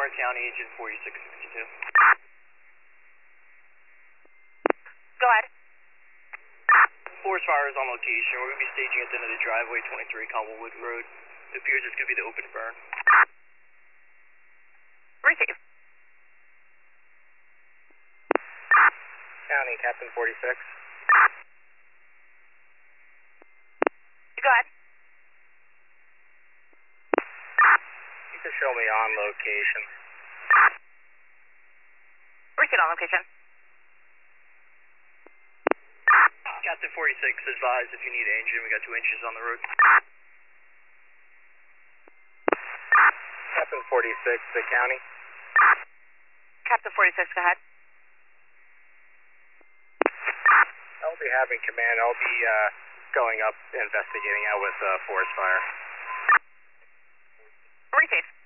County, Agent 4662. Go ahead. Forest fire is on location. We're going to be staging at the end of the driveway, 23 Cobblewood Road. It appears it's going to be the open burn. Receive. County, Captain 46. Go ahead. You can show me on location. Receive on location. Captain 46, advise if you need engine. We got 2 inches on the road. Captain 46, the county. Captain 46, go ahead. I'll be having command. I'll be going up investigating out with forest fire. Receive.